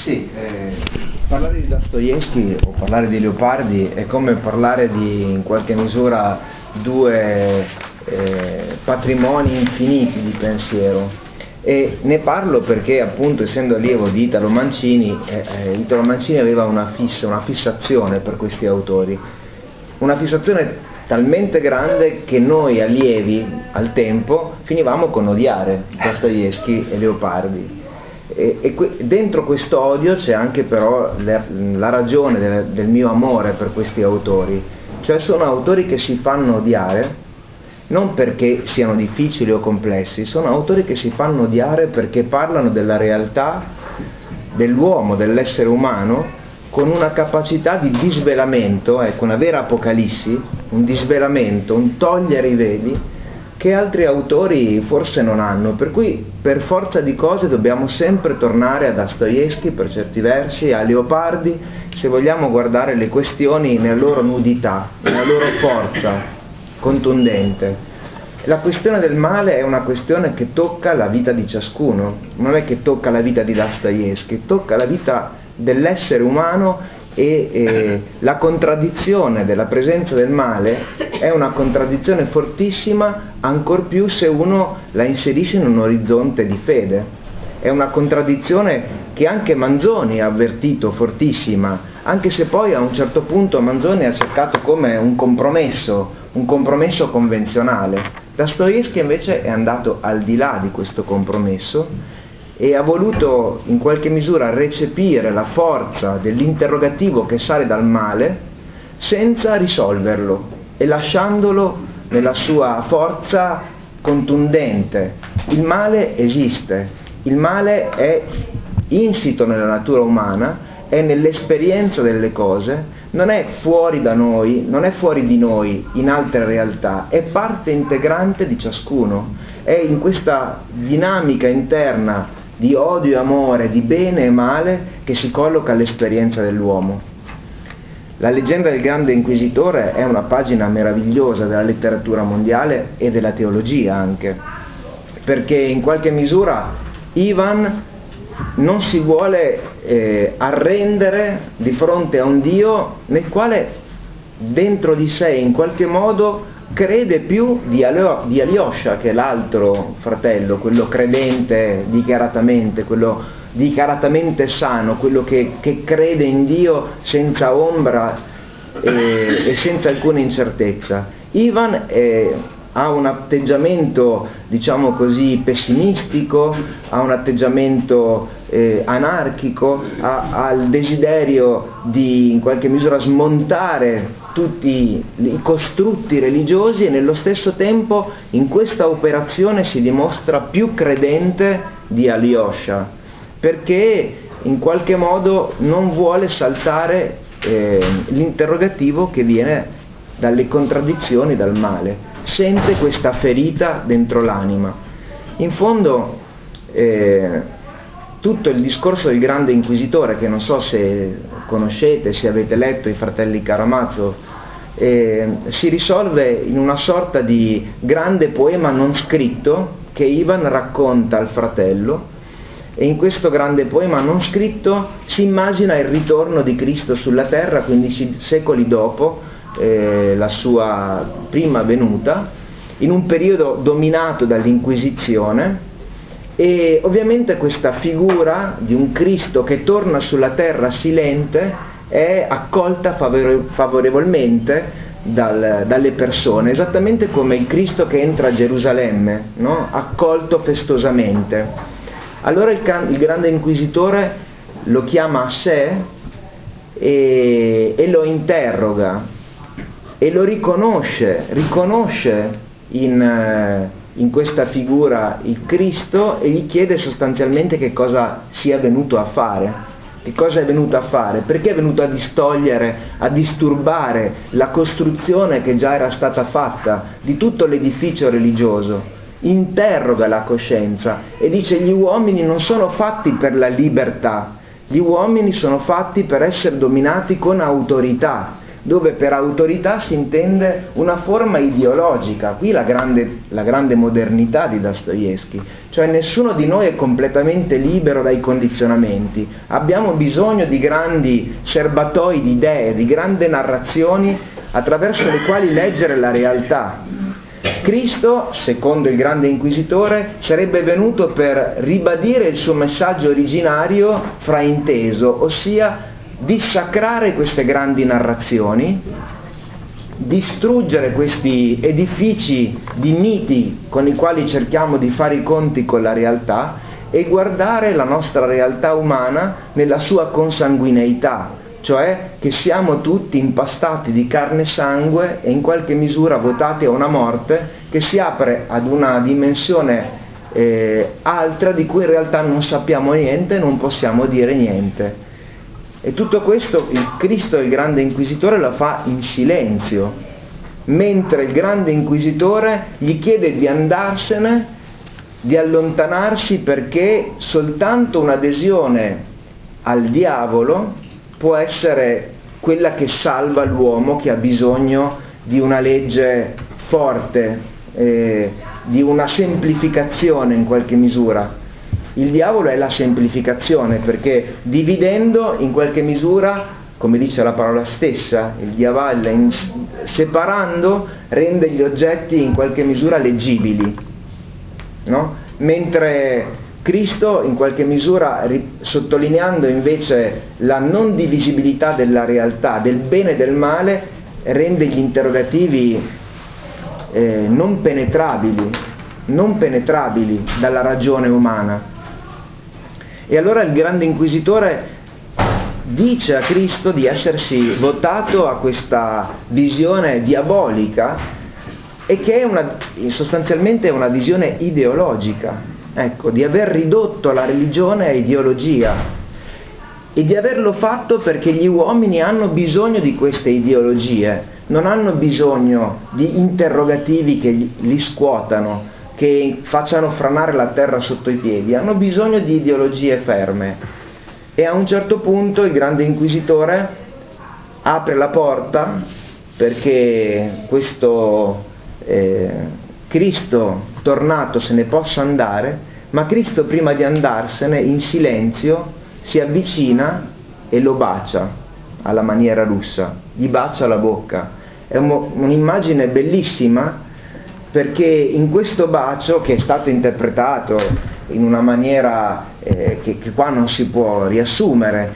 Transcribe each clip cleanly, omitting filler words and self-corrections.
Sì, parlare di Dostoevskij o parlare di Leopardi è come parlare di, in qualche misura, due patrimoni infiniti di pensiero. E ne parlo perché, appunto, essendo allievo di Italo Mancini, Italo Mancini aveva una fissazione per questi autori, una fissazione talmente grande che noi allievi al tempo finivamo con odiare Dostoevskij e Leopardi. Dentro questo odio c'è anche però la ragione del mio amore per questi autori, cioè sono autori che si fanno odiare non perché siano difficili o complessi, sono autori che si fanno odiare perché parlano della realtà dell'uomo, dell'essere umano, con una capacità di disvelamento, ecco, una vera apocalissi, un disvelamento, un togliere i veli che altri autori forse non hanno, per cui per forza di cose dobbiamo sempre tornare a Dostoevskij per certi versi, a Leopardi, se vogliamo guardare le questioni nella loro nudità, nella loro forza contundente. La questione del male è una questione che tocca la vita di ciascuno, non è che tocca la vita di Dostoevskij, tocca la vita dell'essere umano e la contraddizione della presenza del male è una contraddizione fortissima, ancor più se uno la inserisce in un orizzonte di fede. È una contraddizione che anche Manzoni ha avvertito fortissima, anche se poi a un certo punto Manzoni ha cercato come un compromesso convenzionale. Dostoevskij invece è andato al di là di questo compromesso e ha voluto in qualche misura recepire la forza dell'interrogativo che sale dal male senza risolverlo e lasciandolo nella sua forza contundente. Il male esiste, il male è insito nella natura umana, è nell'esperienza delle cose, non è fuori da noi, non è fuori di noi in altre realtà, è parte integrante di ciascuno, è in questa dinamica interna di odio e amore, di bene e male che si colloca l'esperienza dell'uomo. La leggenda del grande inquisitore è una pagina meravigliosa della letteratura mondiale e della teologia anche, perché in qualche misura Ivan non si vuole arrendere di fronte a un Dio nel quale dentro di sé in qualche modo crede più di Alyosha, che è l'altro fratello, quello credente dichiaratamente, quello dichiaratamente sano, quello che crede in Dio senza ombra e senza alcuna incertezza. Ivan ha un atteggiamento, diciamo così, pessimistico, ha un atteggiamento anarchico, ha il desiderio di in qualche misura smontare tutti i costrutti religiosi e nello stesso tempo in questa operazione si dimostra più credente di Alyosha, perché in qualche modo non vuole saltare l'interrogativo che viene dalle contraddizioni, dal male, sente questa ferita dentro l'anima. In fondo tutto il discorso del grande inquisitore, che non so se conoscete, se avete letto i fratelli Karamazov, si risolve in una sorta di grande poema non scritto che Ivan racconta al fratello, e in questo grande poema non scritto si immagina il ritorno di Cristo sulla terra 15 secoli dopo la sua prima venuta, in un periodo dominato dall'Inquisizione, e ovviamente questa figura di un Cristo che torna sulla terra silente è accolta favorevolmente dalle persone, esattamente come il Cristo che entra a Gerusalemme, no? Accolto festosamente. Allora il grande inquisitore lo chiama a sé e lo interroga e lo riconosce in questa figura il Cristo e gli chiede sostanzialmente che cosa sia venuto a fare. Che cosa è venuto a fare? Perché è venuto a distogliere, a disturbare la costruzione che già era stata fatta di tutto l'edificio religioso? Interroga la coscienza e dice: gli uomini non sono fatti per la libertà, gli uomini sono fatti per essere dominati con autorità, dove per autorità si intende una forma ideologica. Qui la grande modernità di Dostoevskij, cioè nessuno di noi è completamente libero dai condizionamenti, abbiamo bisogno di grandi serbatoi di idee, di grandi narrazioni attraverso le quali leggere la realtà. Cristo, secondo il grande inquisitore, sarebbe venuto per ribadire il suo messaggio originario frainteso, ossia dissacrare queste grandi narrazioni, distruggere questi edifici di miti con i quali cerchiamo di fare i conti con la realtà e guardare la nostra realtà umana nella sua consanguineità, cioè che siamo tutti impastati di carne e sangue e in qualche misura votati a una morte che si apre ad una dimensione altra di cui in realtà non sappiamo niente, non possiamo dire niente. E tutto questo il Cristo, il grande inquisitore, lo fa in silenzio, mentre il grande inquisitore gli chiede di andarsene, di allontanarsi, perché soltanto un'adesione al diavolo può essere quella che salva l'uomo, che ha bisogno di una legge forte, di una semplificazione in qualche misura. Il diavolo è la semplificazione, perché dividendo in qualche misura, come dice la parola stessa, il diavolo separando rende gli oggetti in qualche misura leggibili, no? Mentre Cristo in qualche misura, sottolineando invece la non divisibilità della realtà, del bene e del male, rende gli interrogativi non penetrabili dalla ragione umana. E allora il grande inquisitore dice a Cristo di essersi votato a questa visione diabolica e che è sostanzialmente una visione ideologica, ecco, di aver ridotto la religione a ideologia e di averlo fatto perché gli uomini hanno bisogno di queste ideologie, non hanno bisogno di interrogativi che li scuotano, che facciano franare la terra sotto i piedi, hanno bisogno di ideologie ferme. E a un certo punto il grande inquisitore apre la porta perché questo Cristo tornato se ne possa andare, ma Cristo prima di andarsene in silenzio si avvicina e lo bacia alla maniera russa, gli bacia la bocca. È un'immagine bellissima, perché in questo bacio, che è stato interpretato in una maniera che qua non si può riassumere,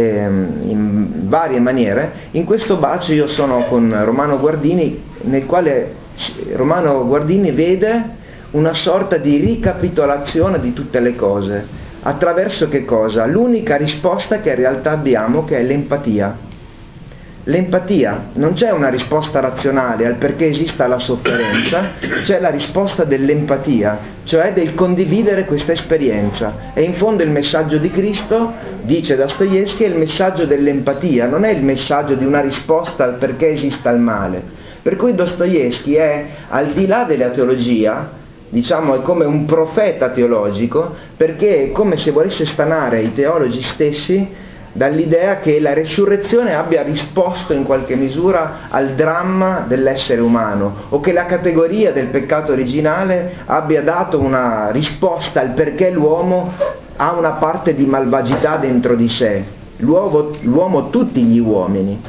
in varie maniere, in questo bacio io sono con Romano Guardini, nel quale Romano Guardini vede una sorta di ricapitolazione di tutte le cose, attraverso che cosa? L'unica risposta che in realtà abbiamo, che è l'empatia. L'empatia, non c'è una risposta razionale al perché esista la sofferenza, c'è la risposta dell'empatia, cioè del condividere questa esperienza. E in fondo il messaggio di Cristo, dice Dostoevskij, è il messaggio dell'empatia, non è il messaggio di una risposta al perché esista il male. Per cui Dostoevskij è, al di là della teologia, diciamo è come un profeta teologico, perché è come se volesse stanare i teologi stessi dall'idea che la resurrezione abbia risposto in qualche misura al dramma dell'essere umano, o che la categoria del peccato originale abbia dato una risposta al perché l'uomo ha una parte di malvagità dentro di sé, l'uomo tutti gli uomini.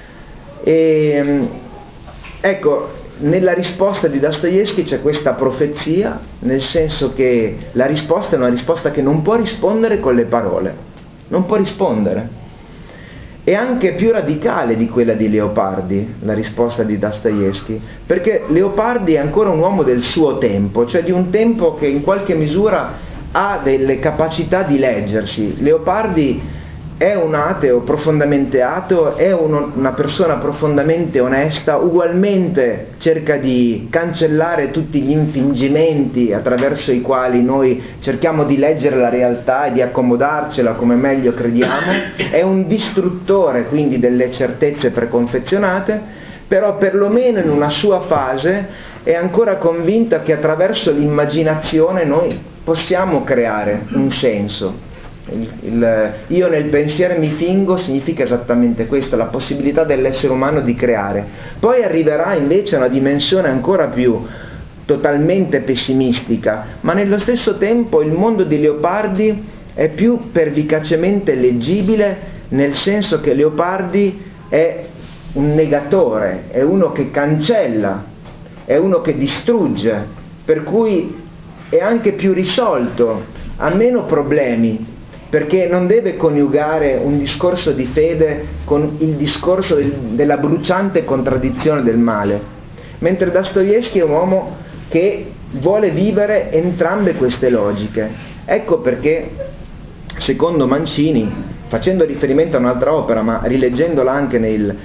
E ecco, nella risposta di Dostoevskij c'è questa profezia, nel senso che la risposta è una risposta che non può rispondere con le parole, non può rispondere. È anche più radicale di quella di Leopardi, la risposta di Dostoevskij, perché Leopardi è ancora un uomo del suo tempo, cioè di un tempo che in qualche misura ha delle capacità di leggersi. Leopardi è un ateo, profondamente ateo, è una persona profondamente onesta, ugualmente cerca di cancellare tutti gli infingimenti attraverso i quali noi cerchiamo di leggere la realtà e di accomodarcela come meglio crediamo, è un distruttore quindi delle certezze preconfezionate, però perlomeno in una sua fase è ancora convinta che attraverso l'immaginazione noi possiamo creare un senso. Io nel pensiero mi fingo significa esattamente questo, la possibilità dell'essere umano di creare. Poi arriverà invece a una dimensione ancora più totalmente pessimistica, ma nello stesso tempo il mondo di Leopardi è più pervicacemente leggibile, nel senso che Leopardi è un negatore, è uno che cancella, è uno che distrugge, per cui è anche più risolto, ha meno problemi, perché non deve coniugare un discorso di fede con il discorso della bruciante contraddizione del male, mentre Dostoevskij è un uomo che vuole vivere entrambe queste logiche. Ecco perché, secondo Mancini, facendo riferimento a un'altra opera, ma rileggendola anche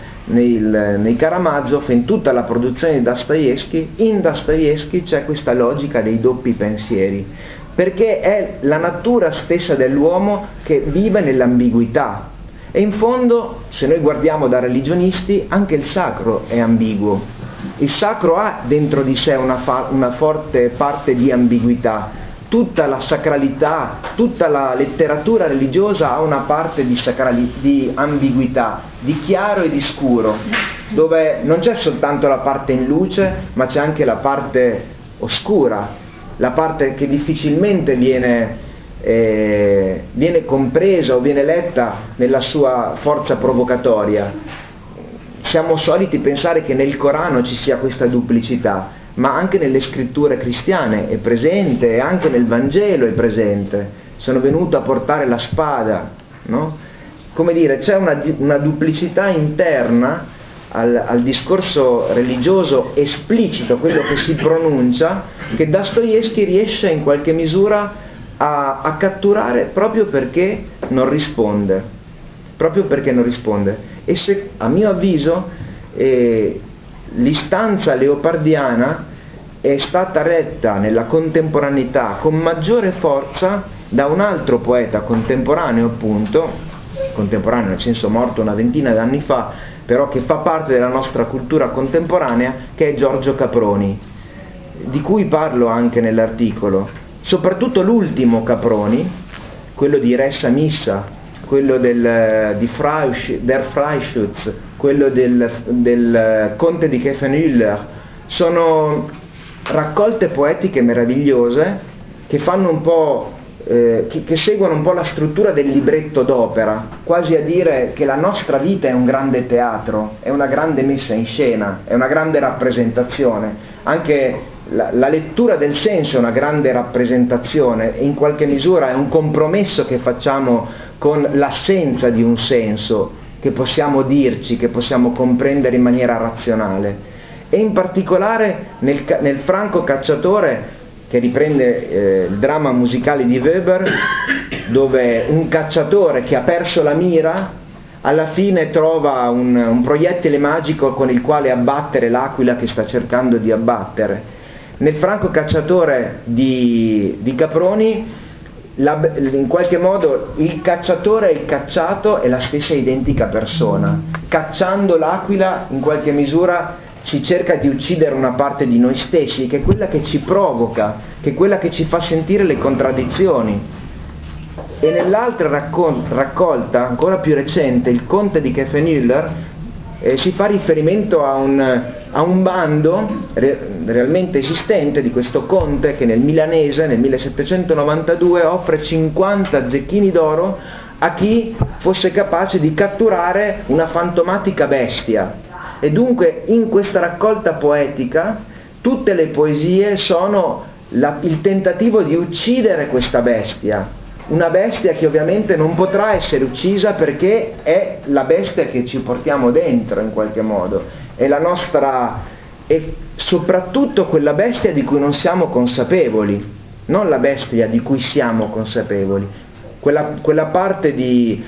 nei Karamazov, in tutta la produzione di Dostoevskij, in Dostoevskij c'è questa logica dei doppi pensieri, perché è la natura stessa dell'uomo che vive nell'ambiguità. E in fondo, se noi guardiamo da religionisti, anche il sacro è ambiguo. Il sacro ha dentro di sé una forte parte di ambiguità. Tutta la sacralità, tutta la letteratura religiosa ha una parte di ambiguità, di chiaro e di scuro, dove non c'è soltanto la parte in luce, ma c'è anche la parte oscura, la parte che difficilmente viene compresa o viene letta nella sua forza provocatoria. Siamo soliti pensare che nel Corano ci sia questa duplicità, ma anche nelle scritture cristiane è presente, e anche nel Vangelo è presente. Sono venuto a portare la spada, no? Come dire, c'è una duplicità interna al discorso religioso esplicito, quello che si pronuncia, che Dostoevskij riesce in qualche misura a catturare proprio perché non risponde. E se, a mio avviso, l'istanza leopardiana è stata retta nella contemporaneità con maggiore forza da un altro poeta contemporaneo, appunto, contemporaneo nel senso morto una ventina d'anni fa, però che fa parte della nostra cultura contemporanea, che è Giorgio Caproni, di cui parlo anche nell'articolo. Soprattutto l'ultimo Caproni, quello di Ressa Missa, quello Der Freischütz, quello del Conte di Kefenhüller, sono raccolte poetiche meravigliose che fanno un po', che seguono un po' la struttura del libretto d'opera, quasi a dire che la nostra vita è un grande teatro, è una grande messa in scena, è una grande rappresentazione. Anche la lettura del senso è una grande rappresentazione, e in qualche misura è un compromesso che facciamo con l'assenza di un senso che possiamo dirci, che possiamo comprendere in maniera razionale. E in particolare nel Franco Cacciatore, che riprende il dramma musicale di Weber, dove un cacciatore che ha perso la mira alla fine trova un proiettile magico con il quale abbattere l'aquila che sta cercando di abbattere. Nel Franco Cacciatore di Caproni, in qualche modo il cacciatore e il cacciato è la stessa identica persona. Cacciando l'aquila, in qualche misura si cerca di uccidere una parte di noi stessi, che è quella che ci provoca, che è quella che ci fa sentire le contraddizioni. E nell'altra raccolta, ancora più recente, il Conte di Kefenhüller, si fa riferimento a un bando realmente esistente di questo conte che nel milanese, nel 1792, offre 50 zecchini d'oro a chi fosse capace di catturare una fantomatica bestia. E dunque in questa raccolta poetica tutte le poesie sono il tentativo di uccidere questa bestia, una bestia che ovviamente non potrà essere uccisa perché è la bestia che ci portiamo dentro in qualche modo, è la nostra, e soprattutto quella bestia di cui non siamo consapevoli, non la bestia di cui siamo consapevoli, quella parte di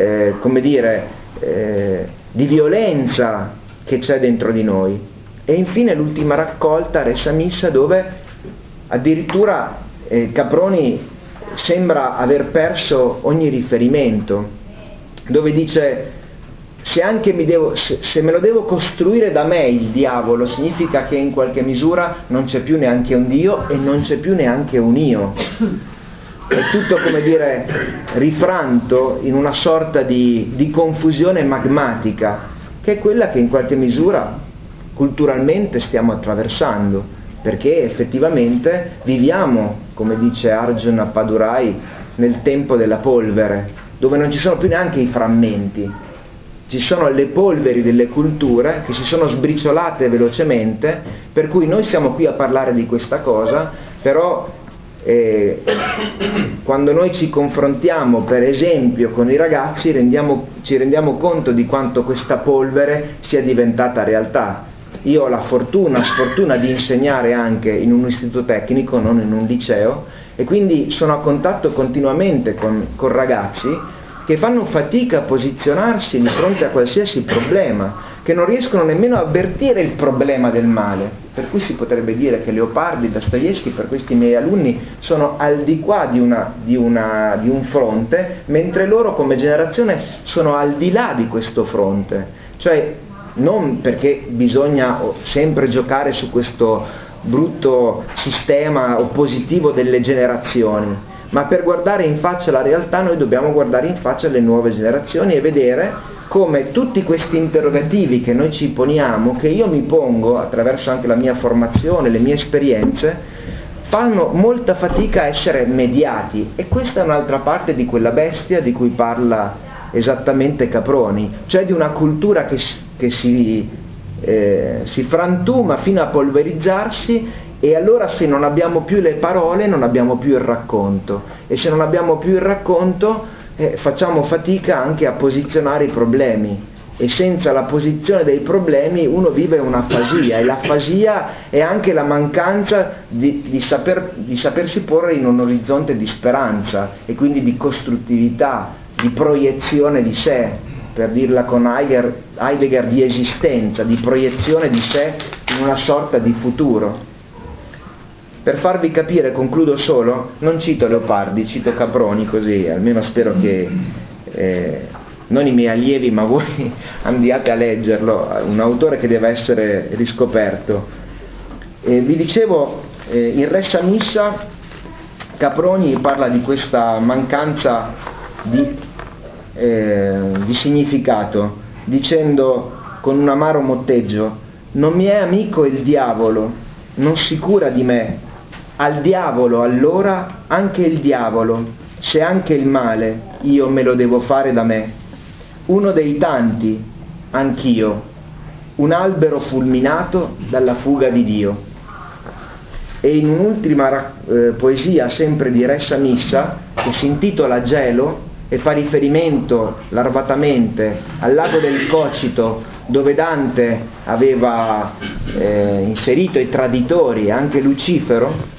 violenza che c'è dentro di noi. E infine l'ultima raccolta, Ressa Missa, dove addirittura Caproni sembra aver perso ogni riferimento, dove dice: se me lo devo costruire da me il diavolo, significa che in qualche misura non c'è più neanche un Dio e non c'è più neanche un io. è tutto, come dire, rifranto in una sorta di confusione magmatica, che è quella che in qualche misura culturalmente stiamo attraversando, perché effettivamente viviamo, come dice Arjuna Padurai, nel tempo della polvere, dove non ci sono più neanche i frammenti, ci sono le polveri delle culture che si sono sbriciolate velocemente, per cui noi siamo qui a parlare di questa cosa, però quando noi ci confrontiamo per esempio con i ragazzi ci rendiamo conto di quanto questa polvere sia diventata realtà. Io ho la sfortuna di insegnare anche in un istituto tecnico, non in un liceo, e quindi sono a contatto continuamente con ragazzi che fanno fatica a posizionarsi di fronte a qualsiasi problema, che non riescono nemmeno a avvertire il problema del male. Per cui si potrebbe dire che Leopardi, Dostoevskij per questi miei alunni sono al di qua di un fronte, mentre loro come generazione sono al di là di questo fronte. Cioè, non perché bisogna sempre giocare su questo brutto sistema oppositivo delle generazioni, ma per guardare in faccia la realtà noi dobbiamo guardare in faccia le nuove generazioni e vedere come tutti questi interrogativi che noi ci poniamo, che io mi pongo attraverso anche la mia formazione, le mie esperienze, fanno molta fatica a essere mediati. E questa è un'altra parte di quella bestia di cui parla esattamente Caproni, cioè di una cultura che si frantuma fino a polverizzarsi, e allora se non abbiamo più le parole non abbiamo più il racconto, e se non abbiamo più il racconto facciamo fatica anche a posizionare i problemi, e senza la posizione dei problemi uno vive un'afasia, e l'afasia è anche la mancanza di sapersi porre in un orizzonte di speranza e quindi di costruttività, di proiezione di sé, per dirla con Heidegger, di esistenza, di proiezione di sé in una sorta di futuro. Per farvi capire, concludo solo, non cito Leopardi, cito Caproni, così almeno spero che non i miei allievi ma voi andiate a leggerlo, un autore che deve essere riscoperto. Vi dicevo, in Re Samissa Caproni parla di questa mancanza di significato, dicendo con un amaro motteggio: non mi è amico il diavolo, non si cura di me. Al diavolo allora anche il diavolo, se anche il male io me lo devo fare da me. Uno dei tanti, anch'io, un albero fulminato dalla fuga di Dio. E in un'ultima poesia sempre di Re Samissa, che si intitola Gelo e fa riferimento larvatamente al lago del Cocito, dove Dante aveva inserito i traditori, anche Lucifero,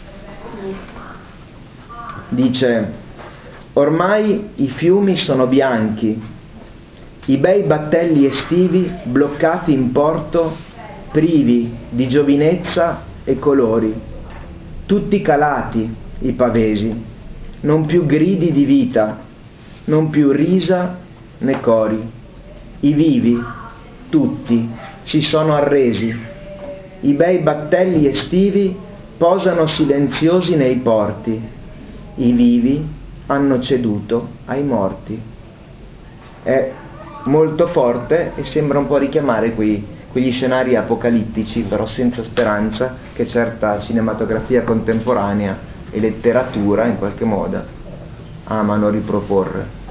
dice: ormai i fiumi sono bianchi, i bei battelli estivi bloccati in porto, privi di giovinezza e colori, tutti calati i pavesi, non più gridi di vita, non più risa né cori. I vivi, tutti, si sono arresi. I bei battelli estivi posano silenziosi nei porti. I vivi hanno ceduto ai morti. È molto forte e sembra un po' richiamare quegli scenari apocalittici, però senza speranza, che certa cinematografia contemporanea e letteratura in qualche modo amano riproporre.